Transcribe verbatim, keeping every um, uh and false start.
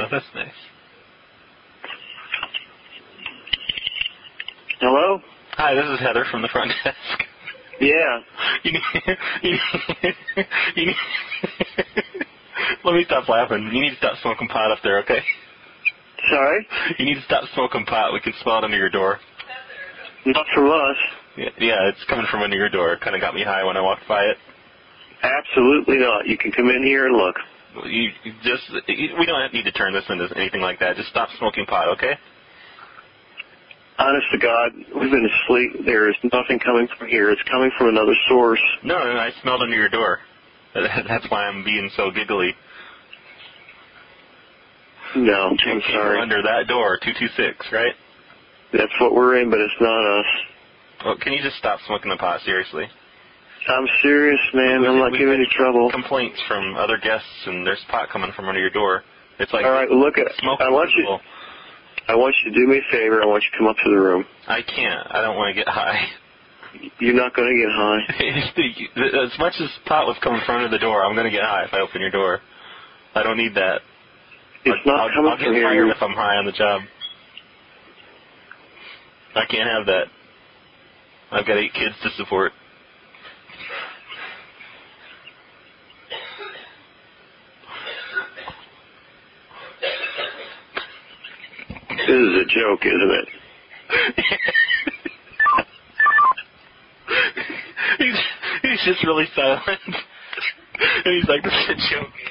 that's nice. Hello? Hi, this is Heather from the front desk. Yeah. You need, you need, you need let me stop laughing. You need to stop smoking pot up there, okay? Sorry? You need to stop smoking pot. We can smell it under your door. Not from us. Yeah, yeah, it's coming from under your door. It kind of got me high when I walked by it. Absolutely not. You can come in here and look. You you just you, we don't need to turn this into anything like that. Just stop smoking pot, okay? Honest to God, we've been asleep. There is nothing coming from here. It's coming from another source. No, no, no I smelled under your door. That's why I'm being so giggly. No, You I'm came sorry. under that door, two two six, right? That's what we're in, but it's not us. Well, can you just stop smoking the pot, seriously? I'm serious, man. I'm not giving you trouble. Complaints from other guests, and there's pot coming from under your door. It's like all right. Look at. smoke. I want you. I want you to do me a favor. I want you to come up to the room. I can't. I don't want to get high. You're not going to get high. As much as pot was coming from under the door, I'm going to get high if I open your door. I don't need that. It's I'll, not I'll, coming I'll from get here. fired if I'm high on the job. I can't have that. I've got eight kids to support. This is a joke, isn't it? he's, he's just really silent. And he's like, this is a joke.